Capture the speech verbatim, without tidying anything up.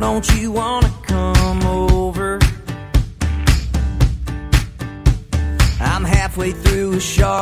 Don't you wanna come over? I'm halfway through a shark